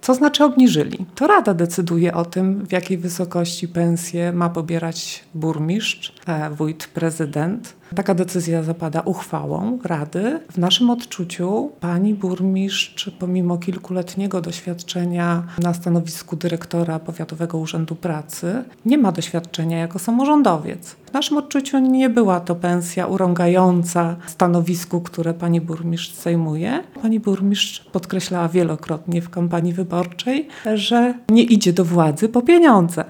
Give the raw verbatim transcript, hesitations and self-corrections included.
Co znaczy obniżyli? To Rada decyduje o tym, w jakiej wysokości pensję ma pobierać burmistrz, wójt, prezydent. Taka decyzja zapada uchwałą Rady. W naszym odczuciu pani burmistrz, pomimo kilkuletniego doświadczenia na stanowisku dyrektora Powiatowego Urzędu Pracy, nie ma doświadczenia jako samorządowiec. W naszym odczuciu nie była to pensja urągająca stanowisku, które pani burmistrz zajmuje. Pani burmistrz podkreślała wielokrotnie w kampanii wyborczej, że nie idzie do władzy po pieniądze.